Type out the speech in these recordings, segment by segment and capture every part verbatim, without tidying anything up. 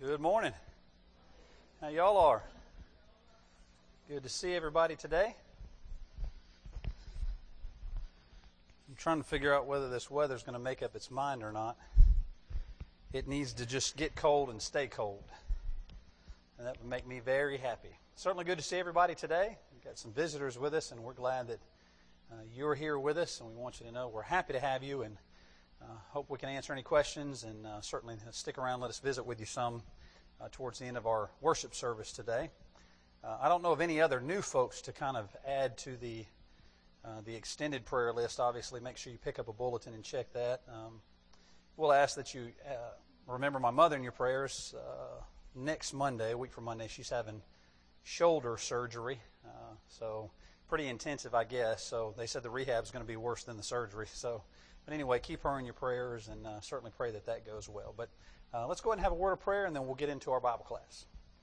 Good morning. How y'all are? Good to see everybody today. I'm trying to figure out whether this weather's going to make up its mind or not. It needs to just get cold and stay cold. And that would make me very happy. Certainly good to see everybody today. We've got some visitors with us, and we're glad that uh, you're here with us, and we want you to know we're happy to have you, and uh, hope we can answer any questions, and uh, certainly stick around and let us visit with you some uh, towards the end of our worship service today. Uh, I don't know of any other new folks to kind of add to the uh, the extended prayer list. Obviously, make sure you pick up a bulletin and check that. Um, we'll ask that you uh, remember my mother in your prayers. Uh, next Monday, a week from Monday, she's having shoulder surgery, uh, so pretty intensive, I guess. So they said the rehab is going to be worse than the surgery. So, but anyway, keep her in your prayers, and uh, certainly pray that that goes well. But uh, let's go ahead and have a word of prayer, and then we'll get into our Bible class.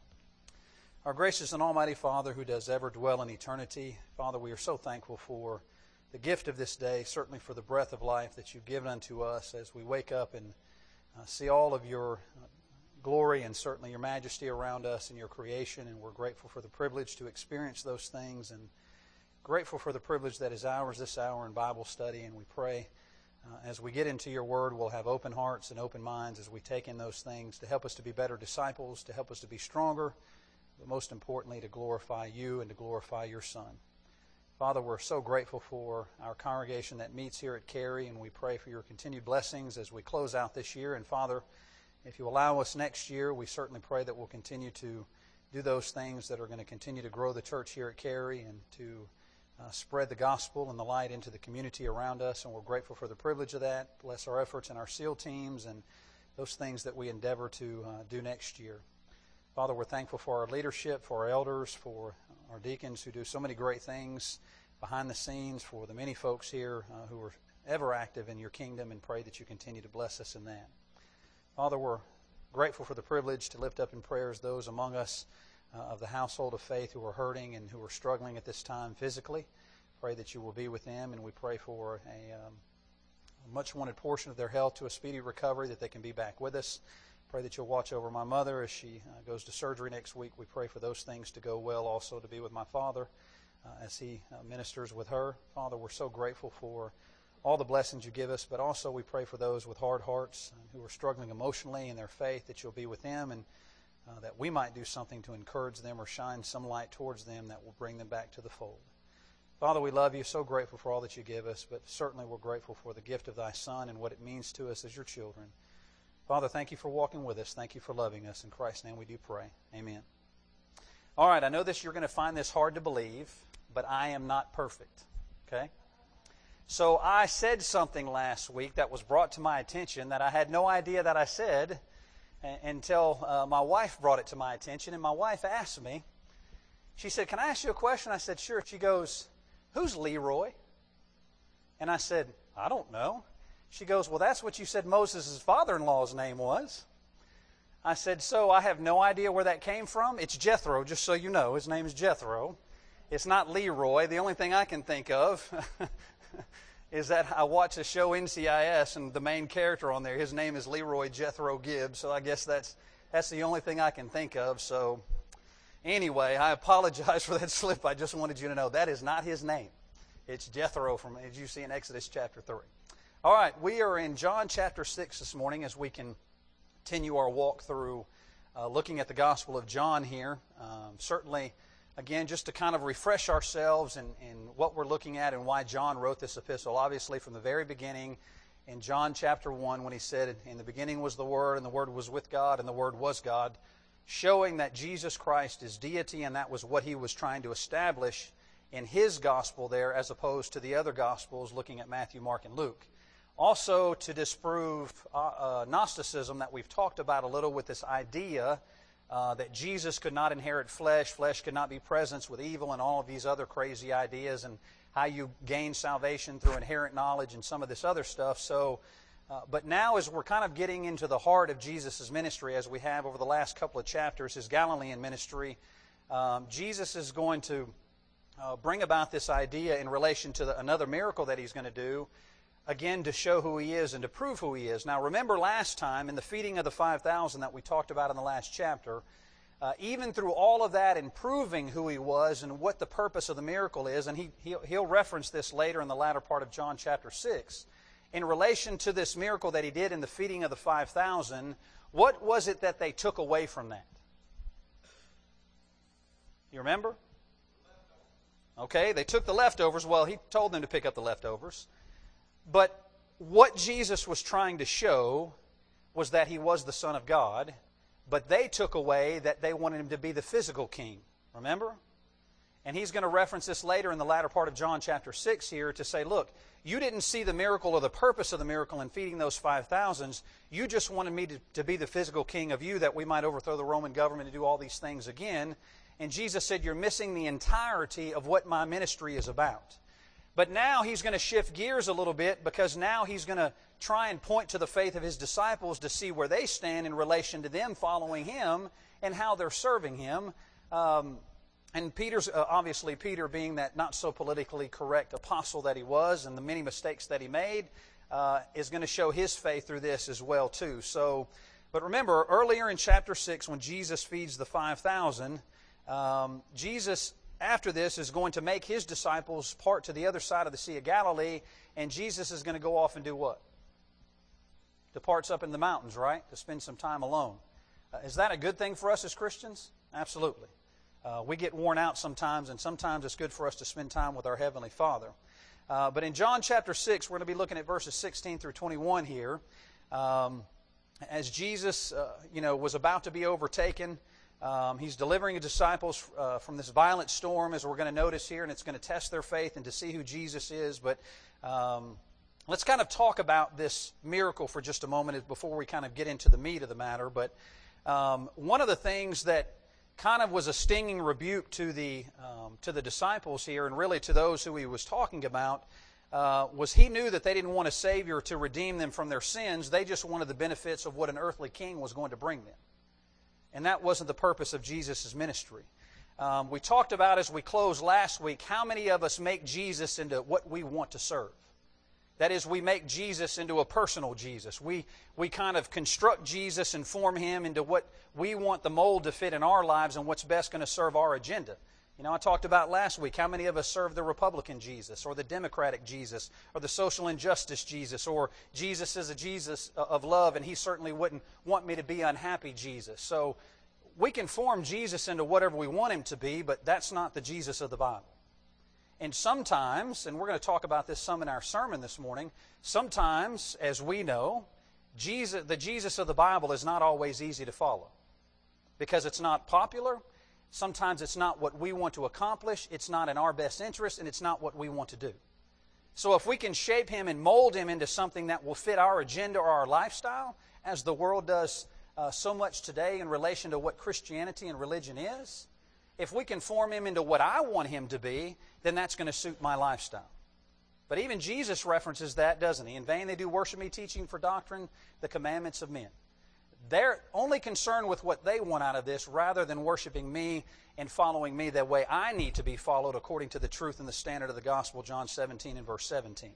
Our gracious and almighty Father, who does ever dwell in eternity, Father, we are so thankful for the gift of this day, certainly for the breath of life that you've given unto us as we wake up and uh, see all of your uh, glory and certainly your majesty around us and your creation, and we're grateful for the privilege to experience those things, and grateful for the privilege that is ours this hour in Bible study. And we pray uh, as we get into your word, we'll have open hearts and open minds as we take in those things to help us to be better disciples, to help us to be stronger, but most importantly to glorify you and to glorify your Son. Father, we're so grateful for our congregation that meets here at Cary, and we pray for your continued blessings as we close out this year. And Father, if you allow us next year, we certainly pray that we'll continue to do those things that are going to continue to grow the church here at Cary and to uh, spread the gospel and the light into the community around us. And we're grateful for the privilege of that. Bless our efforts and our SEAL teams and those things that we endeavor to uh, do next year. Father, we're thankful for our leadership, for our elders, for our deacons who do so many great things behind the scenes, for the many folks here uh, who are ever active in your kingdom, and pray that you continue to bless us in that. Father, we're grateful for the privilege to lift up in prayers those among us uh, of the household of faith who are hurting and who are struggling at this time physically. Pray that you will be with them, and we pray for a, um, a much-wanted portion of their health to a speedy recovery, that they can be back with us. Pray that you'll watch over my mother as she uh, goes to surgery next week. We pray for those things to go well, also to be with my father uh, as he uh, ministers with her. Father, we're so grateful for all the blessings you give us, but also we pray for those with hard hearts who are struggling emotionally in their faith, that you'll be with them, and uh, that we might do something to encourage them or shine some light towards them that will bring them back to the fold. Father, we love you, so grateful for all that you give us, but certainly we're grateful for the gift of thy Son and what it means to us as your children. Father, thank you for walking with us. Thank you for loving us. In Christ's name we do pray. Amen. All right, I know this, you're going to find this hard to believe, but I am not perfect. Okay? So I said something last week that was brought to my attention that I had no idea that I said until uh, my wife brought it to my attention. And my wife asked me, she said, "Can I ask you a question?" I said, "Sure." She goes, "Who's Leroy?" And I said, "I don't know." She goes, "Well, that's what you said Moses' father-in-law's name was." I said, "So I have no idea where that came from. It's Jethro, just so you know. His name is Jethro. It's not Leroy. The only thing I can think of is that I watch the show N C I S, and the main character on there, his name is Leroy Jethro Gibbs. So I guess that's that's the only thing I can think of. So anyway, I apologize for that slip. I just wanted you to know that is not his name. It's Jethro, from as you see in Exodus chapter three. All right, we are in John chapter six this morning as we continue our walk through uh, looking at the Gospel of John here. Um, certainly, again, just to kind of refresh ourselves in, in what we're looking at and why John wrote this epistle. Obviously, from the very beginning in John chapter one, when he said, "In the beginning was the Word, and the Word was with God, and the Word was God," showing that Jesus Christ is deity, and that was what he was trying to establish in his Gospel there, as opposed to the other Gospels looking at Matthew, Mark, and Luke. Also, to disprove uh, uh, Gnosticism that we've talked about a little, with this idea uh, that Jesus could not inherit flesh, flesh could not be presence with evil, and all of these other crazy ideas, and how you gain salvation through inherent knowledge and some of this other stuff. So, uh, but now as we're kind of getting into the heart of Jesus' ministry, as we have over the last couple of chapters, his Galilean ministry, um, Jesus is going to uh, bring about this idea in relation to the, another miracle that he's going to do, again, to show who He is and to prove who He is. Now, remember last time in the feeding of the five thousand that we talked about in the last chapter, uh, even through all of that and proving who He was and what the purpose of the miracle is, and he, he'll, he'll reference this later in the latter part of John chapter six, in relation to this miracle that He did in the feeding of the five thousand, what was it that they took away from that? You remember? Okay, they took the leftovers. Well, He told them to pick up the leftovers. But what Jesus was trying to show was that He was the Son of God, but they took away that they wanted Him to be the physical king. Remember? And He's going to reference this later in the latter part of John chapter six here to say, look, you didn't see the miracle or the purpose of the miracle in feeding those five thousands. You just wanted me to, to be the physical king of you, that we might overthrow the Roman government and do all these things again. And Jesus said, you're missing the entirety of what my ministry is about. But now He's going to shift gears a little bit, because now He's going to try and point to the faith of His disciples to see where they stand in relation to them following Him and how they're serving Him. Um, and Peter's uh, obviously Peter, being that not so politically correct apostle that he was and the many mistakes that he made, uh, is going to show his faith through this as well too. So, but remember, earlier in chapter six when Jesus feeds the five thousand, um, Jesus, after this, is going to make His disciples part to the other side of the Sea of Galilee, and Jesus is going to go off and do what? Departs up in the mountains, right? To spend some time alone. Uh, is that a good thing for us as Christians? Absolutely. Uh, we get worn out sometimes, and sometimes it's good for us to spend time with our Heavenly Father. Uh, but in John chapter six, we're going to be looking at verses sixteen through twenty-one here. Um, as Jesus uh, you know, was about to be overtaken, Um, he's delivering His disciples uh, from this violent storm, as we're going to notice here, and it's going to test their faith and to see who Jesus is. But um, let's kind of talk about this miracle for just a moment before we kind of get into the meat of the matter. But um, one of the things that kind of was a stinging rebuke to the um, to the disciples here, and really to those who He was talking about, uh, was He knew that they didn't want a Savior to redeem them from their sins. They just wanted the benefits of what an earthly king was going to bring them. And that wasn't the purpose of Jesus' ministry. Um, we talked about, as we closed last week, how many of us make Jesus into what we want to serve. That is, we make Jesus into a personal Jesus. We, we kind of construct Jesus and form Him into what we want the mold to fit in our lives and what's best going to serve our agenda. You know, I talked about last week how many of us serve the Republican Jesus or the Democratic Jesus or the social injustice Jesus, or Jesus is a Jesus of love and He certainly wouldn't want me to be unhappy Jesus. So we can form Jesus into whatever we want Him to be, but that's not the Jesus of the Bible. And sometimes, and we're going to talk about this some in our sermon this morning, sometimes, as we know, Jesus, the Jesus of the Bible is not always easy to follow, because it's not popular. Sometimes it's not what we want to accomplish, it's not in our best interest, and it's not what we want to do. So if we can shape Him and mold Him into something that will fit our agenda or our lifestyle, as the world does uh, so much today in relation to what Christianity and religion is, if we can form Him into what I want Him to be, then that's going to suit my lifestyle. But even Jesus references that, doesn't He? In vain they do worship me, teaching for doctrine the commandments of men. They're only concerned with what they want out of this, rather than worshiping me and following me the way I need to be followed according to the truth and the standard of the gospel, John seventeen and verse seventeen.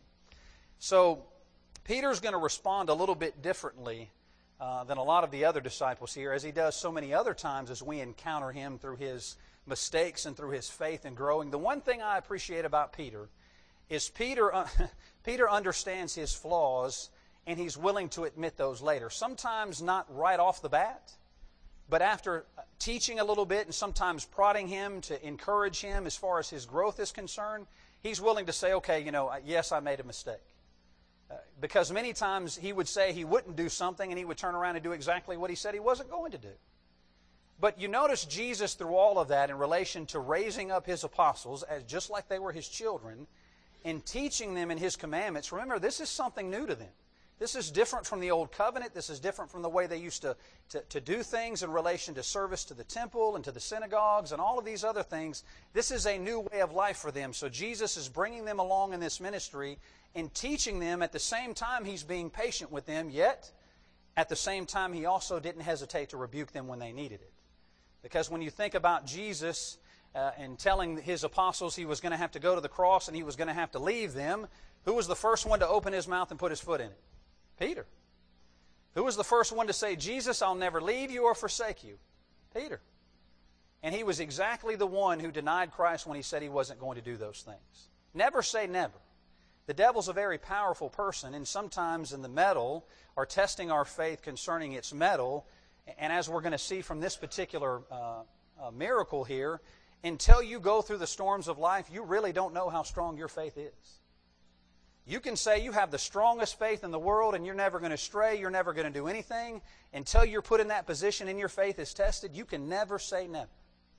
So Peter's going to respond a little bit differently uh, than a lot of the other disciples here, as he does so many other times as we encounter him through his mistakes and through his faith and growing. The one thing I appreciate about Peter is Peter, uh, Peter understands his flaws, and he's willing to admit those later. Sometimes not right off the bat, but after teaching a little bit and sometimes prodding him to encourage him as far as his growth is concerned, he's willing to say, okay, you know, yes, I made a mistake. Uh, because many times he would say he wouldn't do something, and he would turn around and do exactly what he said he wasn't going to do. But you notice Jesus, through all of that, in relation to raising up His apostles, as just like they were His children, and teaching them in His commandments. Remember, this is something new to them. This is different from the Old Covenant. This is different from the way they used to, to, to do things in relation to service to the temple and to the synagogues and all of these other things. This is a new way of life for them. So Jesus is bringing them along in this ministry and teaching them. At the same time, He's being patient with them, yet at the same time, He also didn't hesitate to rebuke them when they needed it. Because when you think about Jesus uh, and telling His apostles He was going to have to go to the cross and He was going to have to leave them, Who was the first one to open his mouth and put his foot in it? Peter. Who was the first one to say, Jesus, I'll never leave you or forsake you? Peter. And he was exactly the one who denied Christ when he said he wasn't going to do those things. Never say never. The devil's a very powerful person, and sometimes in the metal are testing our faith concerning its metal. And as we're going to see from this particular uh, uh, miracle here, until you go through the storms of life, you really don't know how strong your faith is. You can say you have the strongest faith in the world and you're never going to stray, you're never going to do anything. Until you're put in that position and your faith is tested, you can never say never.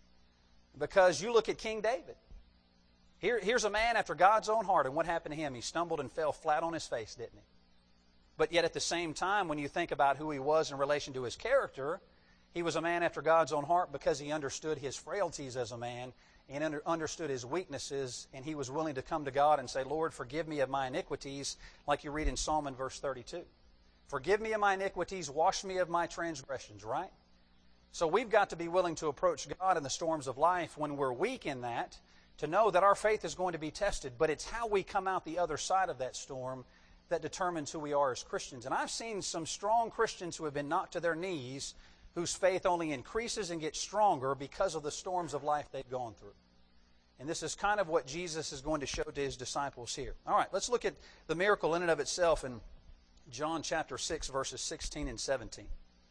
Because you look at King David. Here, here's a man after God's own heart, and what happened to him? He stumbled and fell flat on his face, didn't he? But yet at the same time, when you think about who he was in relation to his character, he was a man after God's own heart because he understood his frailties as a man and under, understood his weaknesses, and he was willing to come to God and say, Lord, forgive me of my iniquities, like you read in Psalm in verse thirty-two. Forgive me of my iniquities, wash me of my transgressions, right? So we've got to be willing to approach God in the storms of life when we're weak in that, to know that our faith is going to be tested, but it's how we come out the other side of that storm that determines who we are as Christians. And I've seen some strong Christians who have been knocked to their knees, whose faith only increases and gets stronger because of the storms of life they've gone through. And this is kind of what Jesus is going to show to his disciples here. All right, let's look at the miracle in and of itself in John chapter six, verses sixteen and seventeen.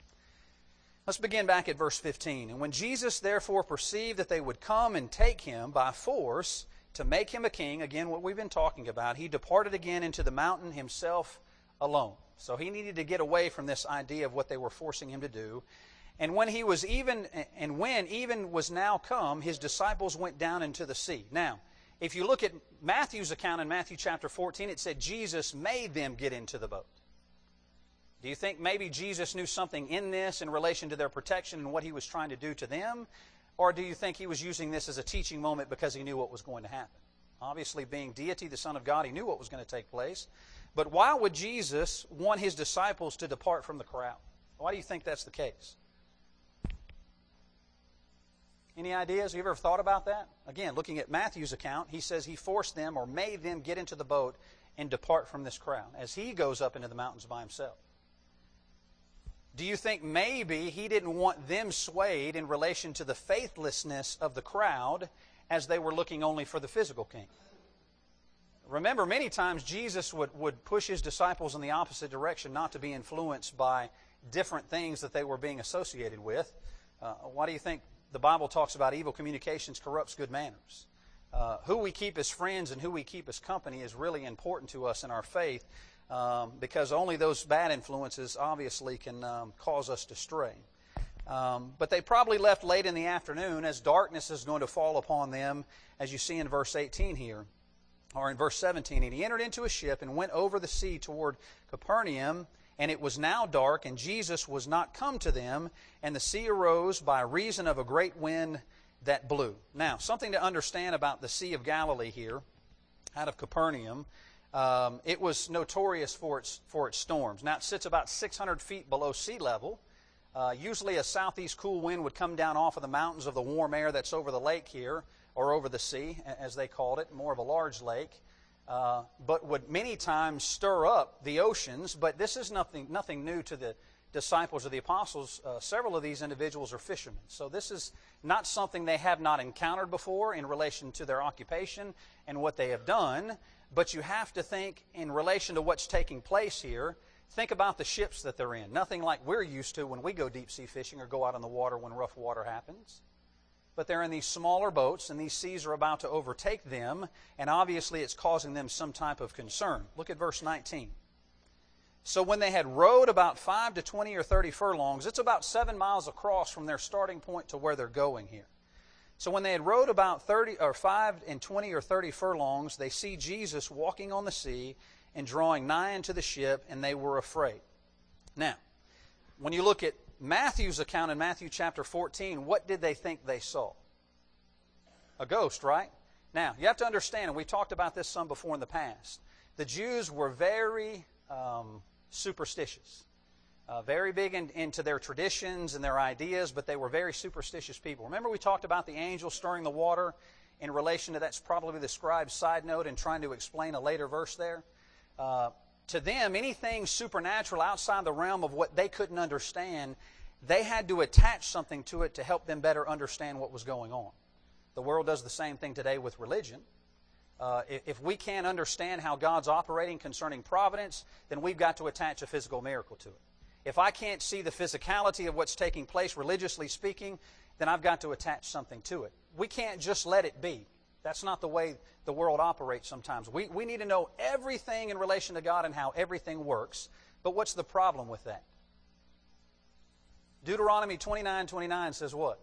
Let's begin back at verse fifteen. And when Jesus therefore perceived that they would come and take him by force to make him a king, again what we've been talking about, he departed again into the mountain himself alone. So he needed to get away from this idea of what they were forcing him to do. And when he was even, and when even was now come, his disciples went down into the sea. Now, if you look at Matthew's account in Matthew chapter fourteen, it said Jesus made them get into the boat. Do you think maybe Jesus knew something in this in relation to their protection and what he was trying to do to them? Or do you think he was using this as a teaching moment because he knew what was going to happen? Obviously, being deity, the Son of God, he knew what was going to take place. But why would Jesus want his disciples to depart from the crowd? Why do you think that's the case? Any ideas? Have you ever thought about that? Again, looking at Matthew's account, he says he forced them or made them get into the boat and depart from this crowd as he goes up into the mountains by himself. Do you think maybe he didn't want them swayed in relation to the faithlessness of the crowd as they were looking only for the physical king? Remember, many times Jesus would, would push his disciples in the opposite direction, not to be influenced by different things that they were being associated with. Uh, why do you think the Bible talks about evil communications corrupts good manners? Uh, who we keep as friends and who we keep as company is really important to us in our faith. Um, because only those bad influences obviously can um, cause us to stray. Um, but they probably left late in the afternoon as darkness is going to fall upon them, as you see in verse eighteen here, or in verse seventeen. And he entered into a ship and went over the sea toward Capernaum, and it was now dark, and Jesus was not come to them, and the sea arose by reason of a great wind that blew. Now, something to understand about the Sea of Galilee here, out of Capernaum. Um, it was notorious for its for its storms. Now it sits about six hundred feet below sea level. Uh, usually a southeast cool wind would come down off of the mountains of the warm air that's over the lake here, or over the sea, as they called it, more of a large lake, uh, but would many times stir up the oceans. But this is nothing nothing new to the disciples or the apostles. Uh, several of these individuals are fishermen. So this is not something they have not encountered before in relation to their occupation and what they have done. But you have to think in relation to what's taking place here. Think about the ships that they're in. Nothing like we're used to when we go deep sea fishing or go out on the water when rough water happens. But they're in these smaller boats, and these seas are about to overtake them, and obviously it's causing them some type of concern. Look at verse nineteen. So when they had rowed about five to twenty or thirty furlongs, it's about seven miles across from their starting point to where they're going here. So when they had rowed about thirty or five and twenty or thirty furlongs, they see Jesus walking on the sea and drawing nigh unto the ship, and they were afraid. Now, when you look at Matthew's account in Matthew chapter fourteen, what did they think they saw? A ghost, right? Now, you have to understand, and we talked about this some before in the past, the Jews were very um, superstitious. Uh, very big in, into their traditions and their ideas, but they were very superstitious people. Remember we talked about the angel stirring the water in relation to, that's probably the scribe's side note in trying to explain a later verse there. Uh, to them, anything supernatural outside the realm of what they couldn't understand, they had to attach something to it to help them better understand what was going on. The world does the same thing today with religion. Uh, if, if we can't understand how God's operating concerning providence, then we've got to attach a physical miracle to it. If I can't see the physicality of what's taking place, religiously speaking, then I've got to attach something to it. We can't just let it be. That's not the way the world operates sometimes. We, we need to know everything in relation to God and how everything works. But what's the problem with that? Deuteronomy twenty-nine twenty-nine says what?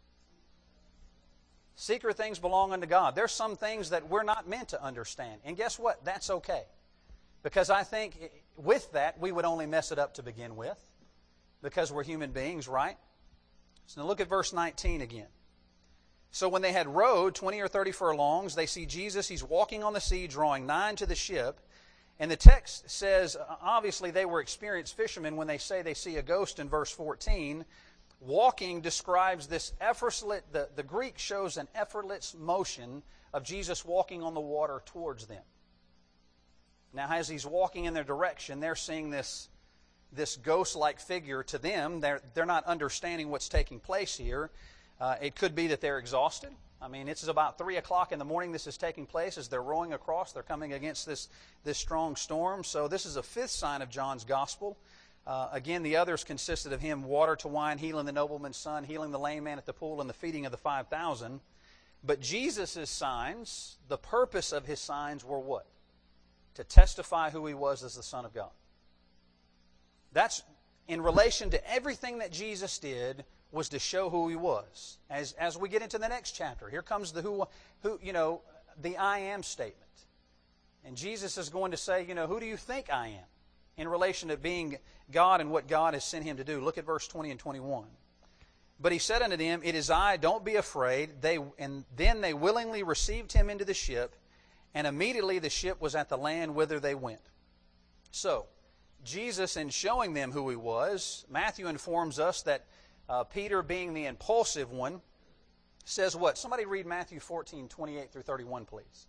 Secret things belong unto God. There's some things that we're not meant to understand. And guess what? That's okay. Because I think with that, we would only mess it up to begin with. Because we're human beings, right? So now look at verse nineteen again. So when they had rowed twenty or thirty furlongs, they see Jesus. He's walking on the sea, drawing nigh to the ship. And the text says, obviously they were experienced fishermen when they say they see a ghost in verse fourteen. Walking describes this effortless, the, the Greek shows an effortless motion of Jesus walking on the water towards them. Now as He's walking in their direction, they're seeing this, this ghost-like figure. To them, they're, they're not understanding what's taking place here. Uh, it could be that they're exhausted. I mean, it's about three o'clock in the morning this is taking place. As they're rowing across, they're coming against this, this strong storm. So this is a fifth sign of John's gospel. Uh, again, the others consisted of Him water to wine, healing the nobleman's son, healing the lame man at the pool, and the feeding of the five thousand. But Jesus' signs, the purpose of His signs were what? To testify who He was as the Son of God. That's in relation to everything that Jesus did, was to show who He was. As as we get into the next chapter, here comes the who who you know the I am statement, and Jesus is going to say, you know, who do you think I am, in relation to being God and what God has sent Him to do. Look at verse twenty and twenty-one. But He said unto them, it is I, don't be afraid. They and then they willingly received Him into the ship, and immediately the ship was at the land whither they went. So Jesus, in showing them who He was, Matthew informs us that Uh, Peter, being the impulsive one, says what? Somebody read Matthew fourteen, twenty-eight through thirty-one, please.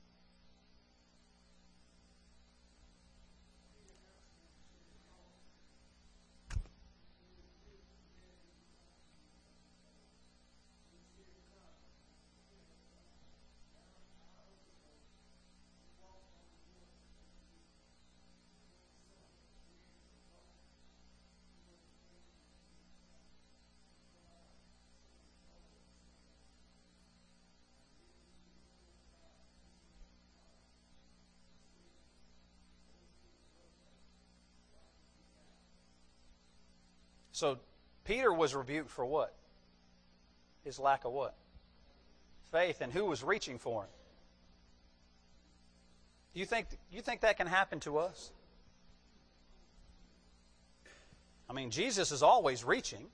So Peter was rebuked for what? His lack of what? Faith. And who was reaching for him? Do you think, you think that can happen to us? I mean, Jesus is always reaching.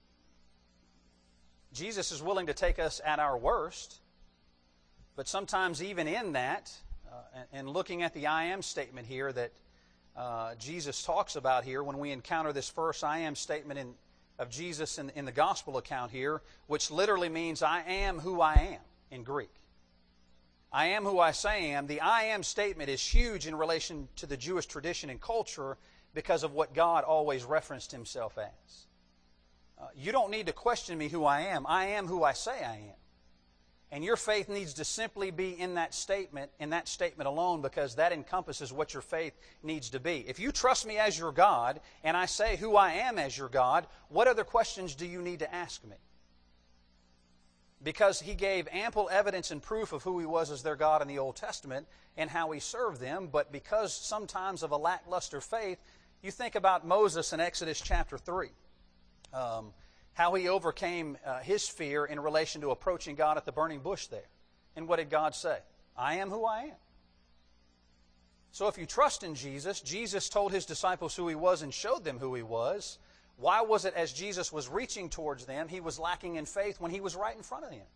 Jesus is willing to take us at our worst. But sometimes even in that, uh, and, and looking at the I am statement here that Uh, Jesus talks about here, when we encounter this first I am statement in, of Jesus in, in the gospel account here, which literally means I am who I am in Greek. I am who I say I am. The I am statement is huge in relation to the Jewish tradition and culture because of what God always referenced Himself as. Uh, you don't need to question me who I am. I am who I say I am. And your faith needs to simply be in that statement, in that statement alone, because that encompasses what your faith needs to be. If you trust me as your God, and I say who I am as your God, what other questions do you need to ask me? Because He gave ample evidence and proof of who He was as their God in the Old Testament and how He served them, but because sometimes of a lackluster faith, you think about Moses in Exodus chapter three. Um, How he overcame uh, his fear in relation to approaching God at the burning bush there. And what did God say? I am who I am. So if you trust in Jesus, Jesus told His disciples who He was and showed them who He was. Why was it as Jesus was reaching towards them, He was lacking in faith when He was right in front of them?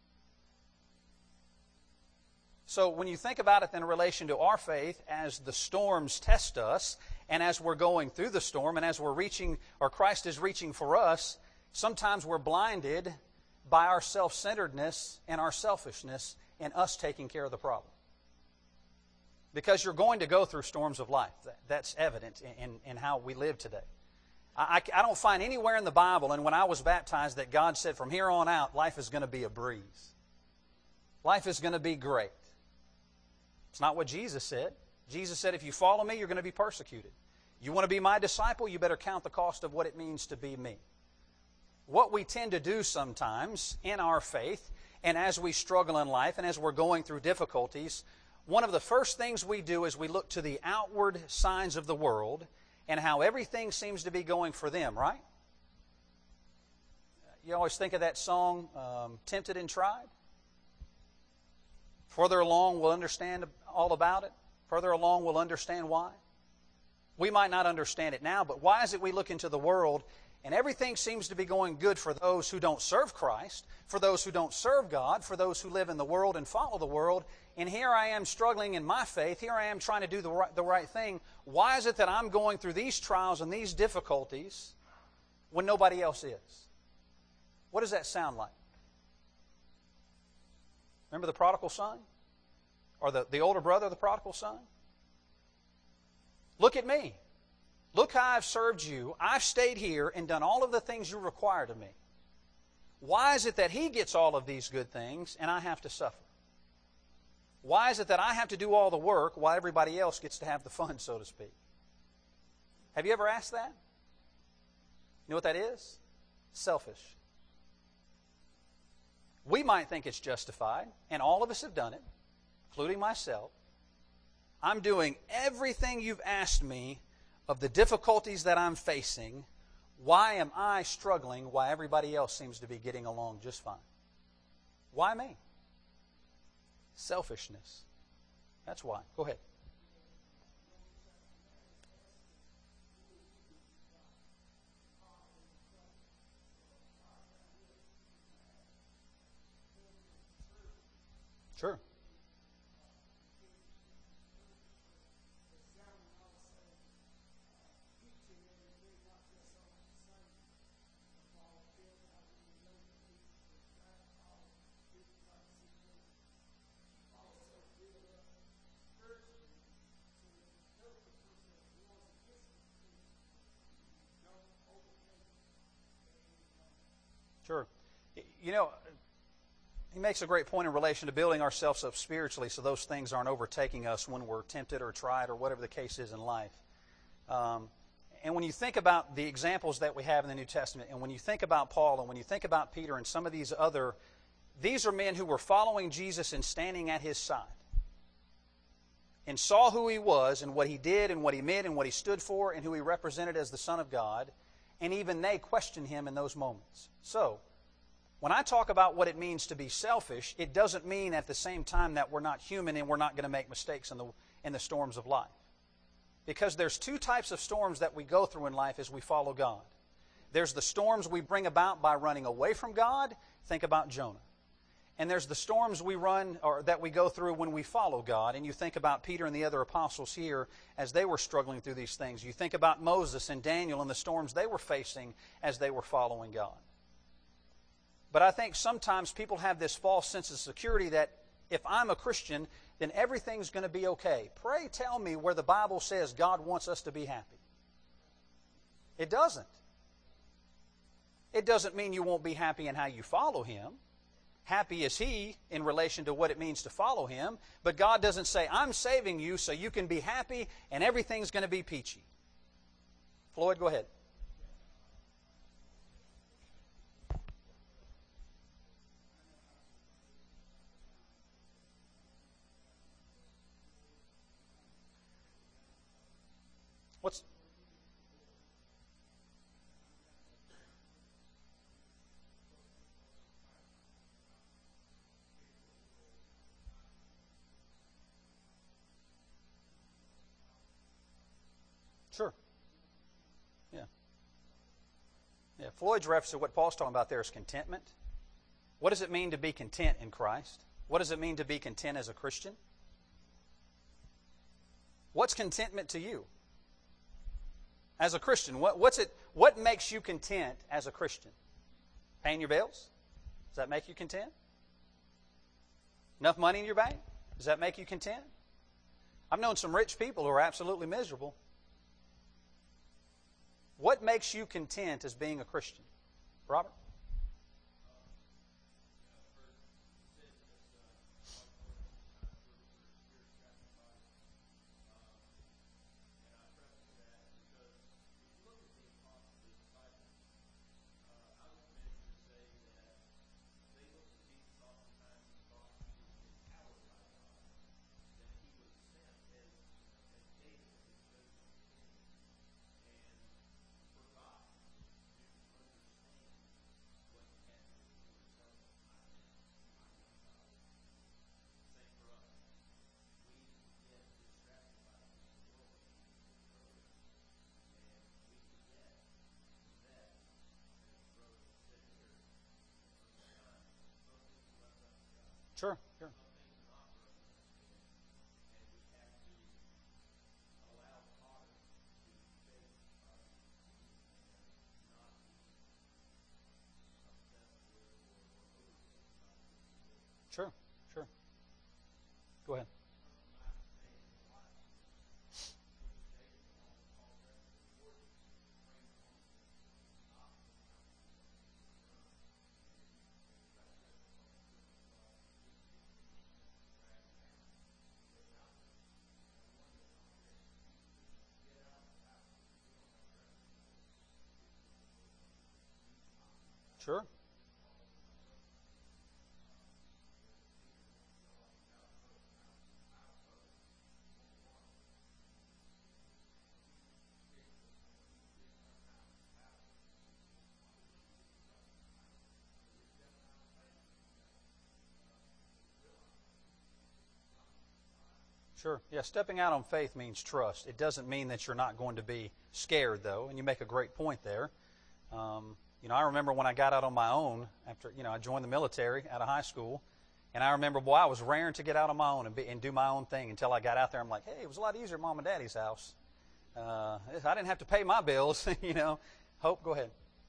So when you think about it in relation to our faith, as the storms test us, and as we're going through the storm, and as we're reaching, or Christ is reaching for us, sometimes we're blinded by our self-centeredness and our selfishness in us taking care of the problem. Because you're going to go through storms of life. That's evident in, in how we live today. I, I don't find anywhere in the Bible, and when I was baptized, that God said from here on out, life is going to be a breeze. Life is going to be great. It's not what Jesus said. Jesus said, if you follow me, you're going to be persecuted. You want to be my disciple, you better count the cost of what it means to be me. What we tend to do sometimes in our faith, and as we struggle in life, and as we're going through difficulties, one of the first things we do is we look to the outward signs of the world and how everything seems to be going for them, right? You always think of that song, um, Tempted and Tried. Further along, we'll understand all about it. Further along, we'll understand why. We might not understand it now, but why is it we look into the world and everything seems to be going good for those who don't serve Christ, for those who don't serve God, for those who live in the world and follow the world, and here I am struggling in my faith, here I am trying to do the right, the right thing. Why is it that I'm going through these trials and these difficulties when nobody else is? What does that sound like? Remember the prodigal son? Or the, the older brother of the prodigal son? Look at me. Look how I've served you. I've stayed here and done all of the things you require of me. Why is it that he gets all of these good things and I have to suffer? Why is it that I have to do all the work while everybody else gets to have the fun, so to speak? Have you ever asked that? You know what that is? Selfish. We might think it's justified, and all of us have done it, including myself. I'm doing everything you've asked me of the difficulties that I'm facing. Why am I struggling while everybody else seems to be getting along just fine? Why me? Selfishness. That's why. Go ahead. Sure. Sure. You know, he makes a great point in relation to building ourselves up spiritually so those things aren't overtaking us when we're tempted or tried or whatever the case is in life. Um, and when you think about the examples that we have in the New Testament, and when you think about Paul, and when you think about Peter and some of these other, these are men who were following Jesus and standing at his side and saw who he was and what he did and what he meant and what he stood for and who he represented as the Son of God. And even they questioned him in those moments. So, when I talk about what it means to be selfish, it doesn't mean at the same time that we're not human and we're not going to make mistakes in the, in the storms of life. Because there's two types of storms that we go through in life as we follow God. There's the storms we bring about by running away from God. Think about Jonah. And there's the storms we run or that we go through when we follow God. And you think about Peter and the other apostles here as they were struggling through these things. You think about Moses and Daniel and the storms they were facing as they were following God. But I think sometimes people have this false sense of security that if I'm a Christian, then everything's going to be okay. Pray tell me where the Bible says God wants us to be happy. It doesn't. It doesn't mean you won't be happy in how you follow Him. Happy is He in relation to what it means to follow Him. But God doesn't say, I'm saving you so you can be happy and everything's going to be peachy. Floyd, go ahead. What's... Sure. Yeah. Yeah. Floyd's reference to what Paul's talking about there is contentment. What does it mean to be content in Christ? What does it mean to be content as a Christian? What's contentment to you? As a Christian, what, what's it? What makes you content as a Christian? Paying your bills? Does that make you content? Enough money in your bank? Does that make you content? I've known some rich people who are absolutely miserable. What makes you content as being a Christian? Robert? Sure, sure. Sure, sure. Go ahead. Sure. Sure. Yeah, stepping out on faith means trust. It doesn't mean that you're not going to be scared, though, and you make a great point there. Um, you know, I remember when I got out on my own after, you know, I joined the military out of high school, and I remember, boy, I was raring to get out on my own and, be, and do my own thing until I got out there. I'm like, hey, it was a lot easier at Mom and Daddy's house. Uh, I didn't have to pay my bills, you know. Hope, go ahead.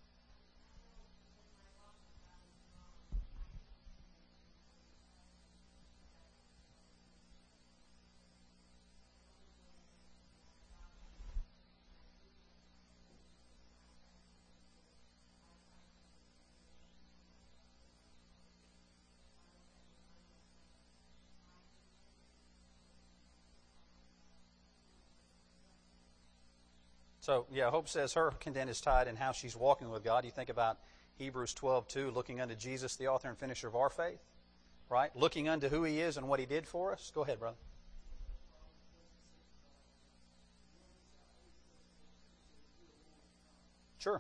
So, yeah, Hope says her content is tied in how she's walking with God. You think about Hebrews twelve two, looking unto Jesus, the author and finisher of our faith, right? Looking unto who He is and what He did for us. Go ahead, brother. Sure.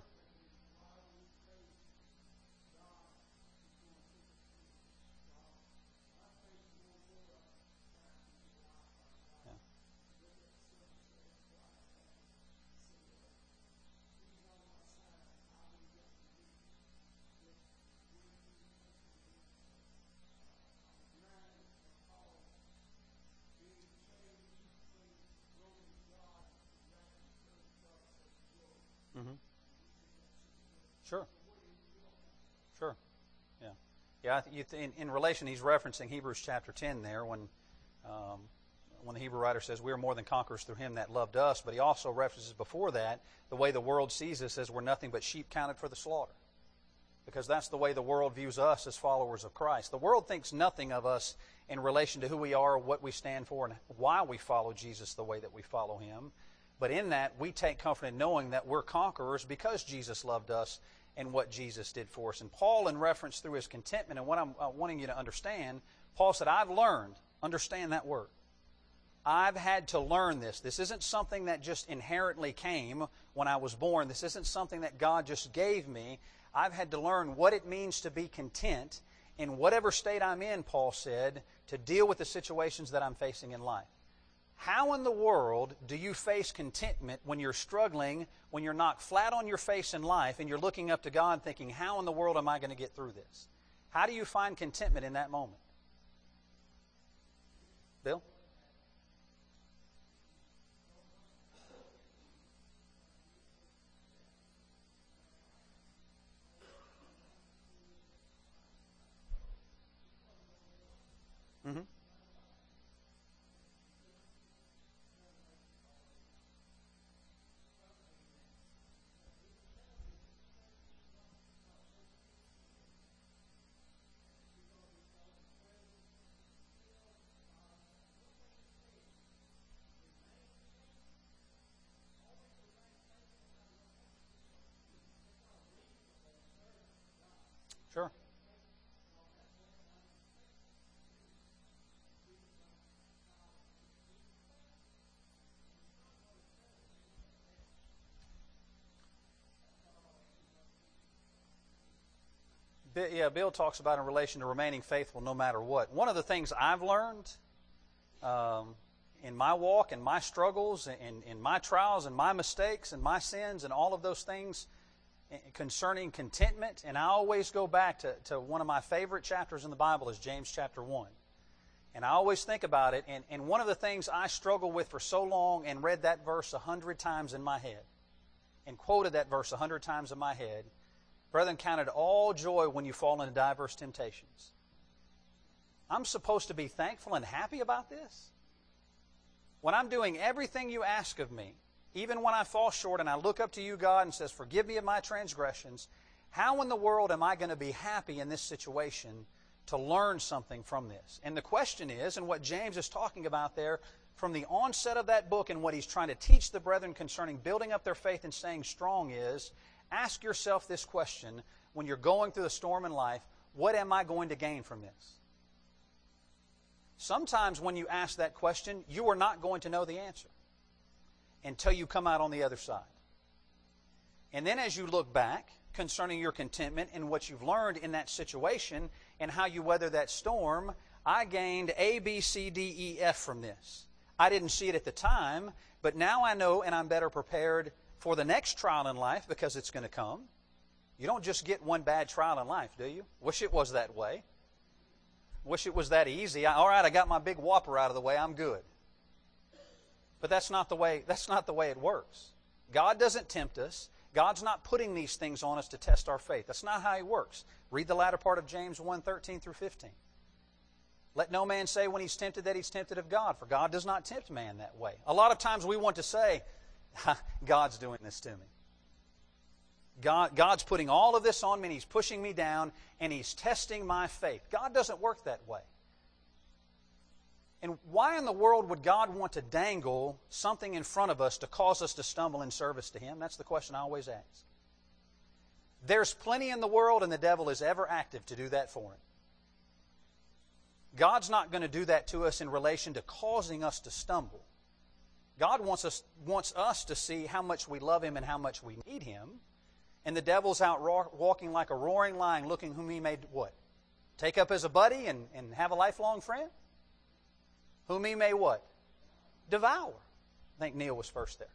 Yeah. Mm-hmm. Sure. Sure. Yeah. Yeah. I th- you th- in, in relation, he's referencing Hebrews chapter ten there when um, when the Hebrew writer says we are more than conquerors through Him that loved us. But he also references before that the way the world sees us as we're nothing but sheep counted for the slaughter. Because that's the way the world views us as followers of Christ. The world thinks nothing of us in relation to who we are, what we stand for, and why we follow Jesus the way that we follow Him. But in that, we take comfort in knowing that we're conquerors because Jesus loved us and what Jesus did for us. And Paul, in reference through his contentment, and what I'm uh, wanting you to understand, Paul said, I've learned, understand that word. I've had to learn this. This isn't something that just inherently came when I was born. This isn't something that God just gave me. I've had to learn what it means to be content in whatever state I'm in, Paul said, to deal with the situations that I'm facing in life. How in the world do you face contentment when you're struggling, when you're knocked flat on your face in life, and you're looking up to God thinking, how in the world am I going to get through this? How do you find contentment in that moment? Bill? Yeah, Bill talks about in relation to remaining faithful no matter what. One of the things I've learned um, in my walk and my struggles and in my trials and my mistakes and my sins and all of those things concerning contentment, and I always go back to, to one of my favorite chapters in the Bible is James chapter one. And I always think about it, and, and one of the things I struggled with for so long and read that verse a hundred times in my head and quoted that verse a hundred times in my head, brethren, count it all joy when you fall into diverse temptations. I'm supposed to be thankful and happy about this? When I'm doing everything you ask of me, even when I fall short and I look up to you, God, and says, forgive me of my transgressions, how in the world am I going to be happy in this situation to learn something from this? And the question is, and what James is talking about there, from the onset of that book and what he's trying to teach the brethren concerning building up their faith and staying strong is, ask yourself this question when you're going through a storm in life, what am I going to gain from this? Sometimes when you ask that question, you are not going to know the answer until you come out on the other side. And then as you look back concerning your contentment and what you've learned in that situation and how you weather that storm, I gained A, B, C, D, E, F from this. I didn't see it at the time, but now I know and I'm better prepared for the next trial in life because it's going to come. You don't just get one bad trial in life, do you? Wish it was that way. Wish it was that easy. All right, I got my big whopper out of the way. I'm good. But that's not the way, that's not the way it works. God doesn't tempt us. God's not putting these things on us to test our faith. That's not how He works. Read the latter part of James one, thirteen through fifteen. Let no man say when he's tempted that he's tempted of God, for God does not tempt man that way. A lot of times we want to say, God's doing this to me. God, God's putting all of this on me and He's pushing me down and He's testing my faith. God doesn't work that way. And why in the world would God want to dangle something in front of us to cause us to stumble in service to Him? That's the question I always ask. There's plenty in the world and the devil is ever active to do that for him. God's not going to do that to us in relation to causing us to stumble. God wants us, wants us to see how much we love Him and how much we need Him. And the devil's out walking like a roaring lion looking whom he may what? Take up as a buddy and, and have a lifelong friend? Whom he may what? Devour. I think Neil was first there.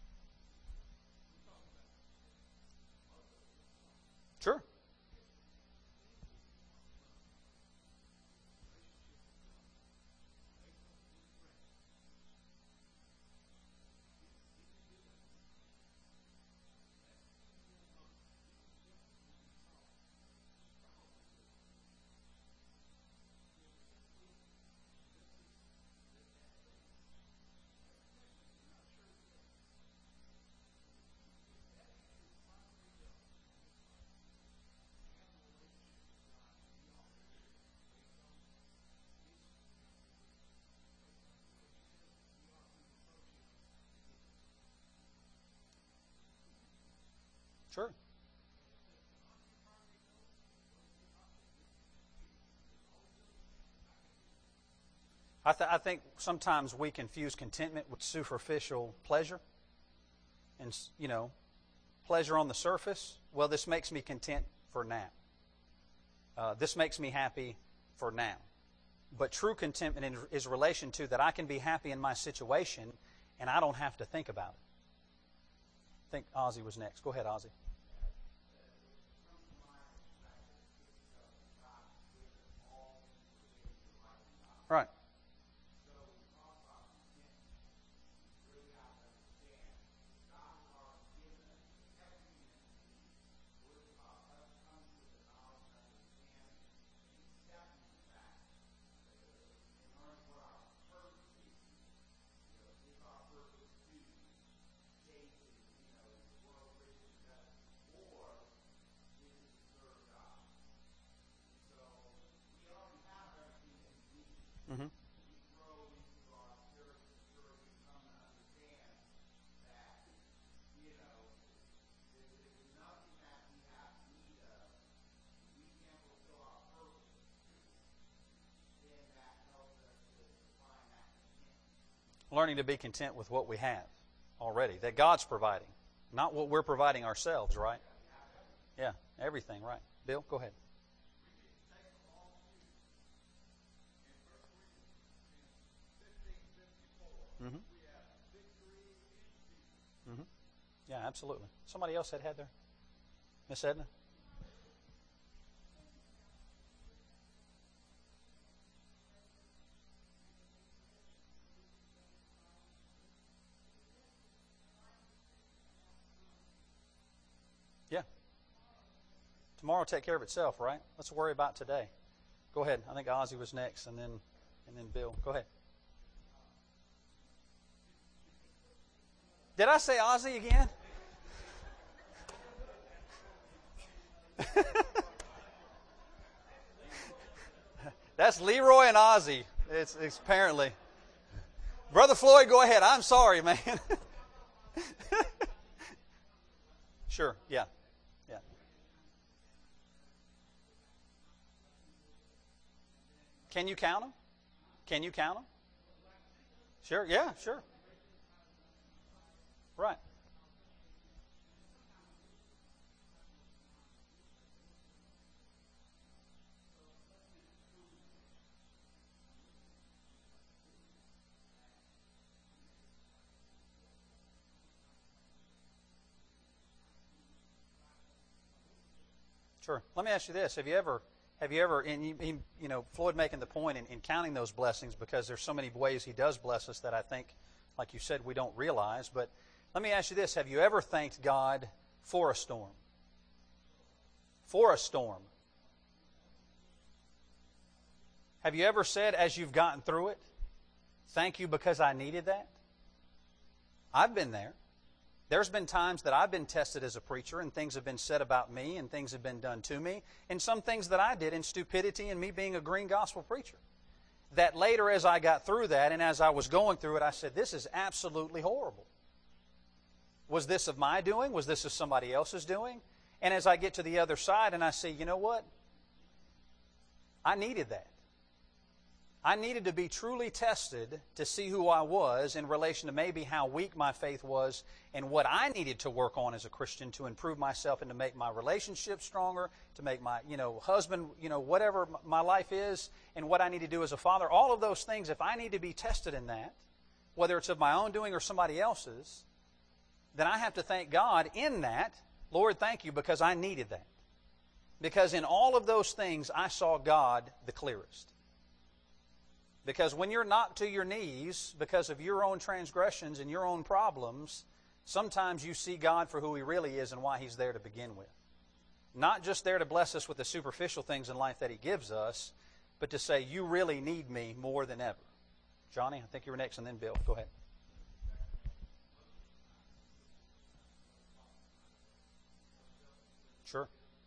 Sure. Sure. I, th- I think sometimes we confuse contentment with superficial pleasure. And, you know, pleasure on the surface. Well, this makes me content for now. Uh, this makes me happy for now. But true contentment is relation to that I can be happy in my situation and I don't have to think about it. I think Ozzy was next. Go ahead, Ozzy. Right. Mm-hmm. Learning to be content with what we have already, that God's providing, not what we're providing ourselves, right? Yeah, everything, right. Bill, go ahead. Mm-hmm. Mm-hmm. Yeah, absolutely. Somebody else had had there? Miss Edna? Yeah. Tomorrow will take care of itself, right? Let's worry about today. Go ahead. I think Ozzy was next, and then and then Bill. Go ahead. Did I say Ozzy again? That's Leroy and Ozzy. It's, it's apparently. Brother Floyd, go ahead. I'm sorry, man. Sure. Yeah. Yeah. Can you count them? Can you count them? Sure. Yeah. Sure. Right. Sure. Let me ask you this: Have you ever, have you ever, and you, you know, Floyd making the point in, in counting those blessings, because there's so many ways He does bless us that I think, like you said, we don't realize. But let me ask you this: Have you ever thanked God for a storm? For a storm. Have you ever said, as you've gotten through it, "Thank you because I needed that"? I've been there. There's been times that I've been tested as a preacher, and things have been said about me, and things have been done to me, and some things that I did in stupidity and me being a green gospel preacher. That later, as I got through that, and as I was going through it, I said, this is absolutely horrible. Was this of my doing? Was this of somebody else's doing? And as I get to the other side and I say, you know what? I needed that. I needed to be truly tested to see who I was in relation to maybe how weak my faith was and what I needed to work on as a Christian to improve myself and to make my relationship stronger, to make my, you know, husband, you know, whatever my life is, and what I need to do as a father. All of those things, if I need to be tested in that, whether it's of my own doing or somebody else's, then I have to thank God in that. Lord, thank you because I needed that. Because in all of those things, I saw God the clearest. Because when you're knocked to your knees because of your own transgressions and your own problems, sometimes you see God for who He really is and why He's there to begin with. Not just there to bless us with the superficial things in life that He gives us, but to say, you really need me more than ever. Johnny, I think you were next, and then Bill. Go ahead. Sure.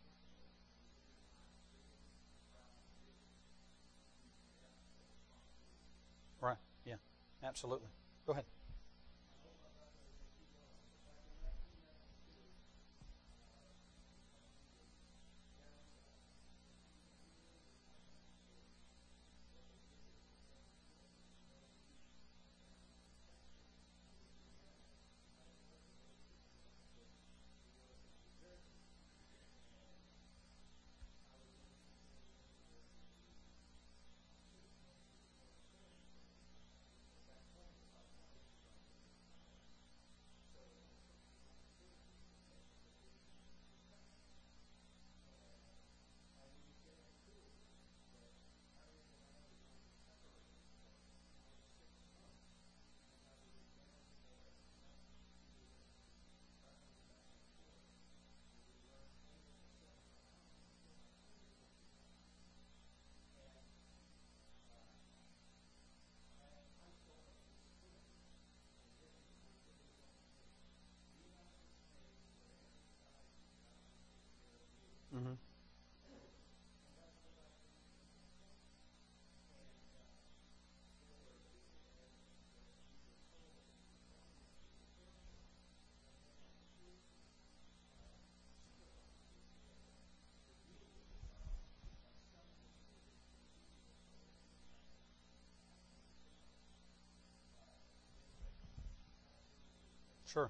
Right. Yeah. Absolutely. Go ahead. Mm-hmm. Sure.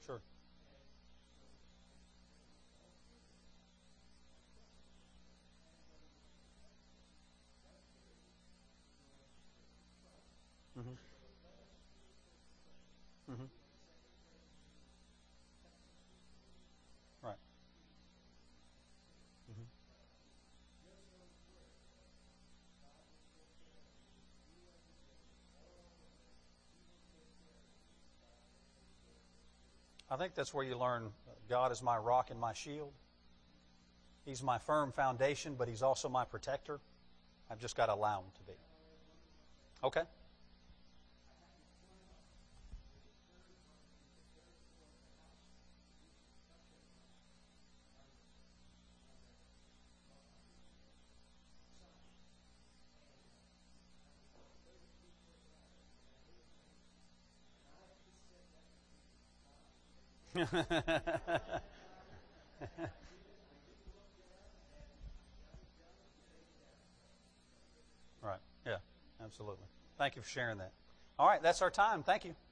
Sure. Mm-hmm. Mm-hmm. Right. Mm-hmm. I think that's where you learn God is my rock and my shield. He's my firm foundation, but He's also my protector. I've just got to allow Him to be. Okay. Right. Yeah, absolutely. Thank you for sharing that. All right, that's our time. Thank you.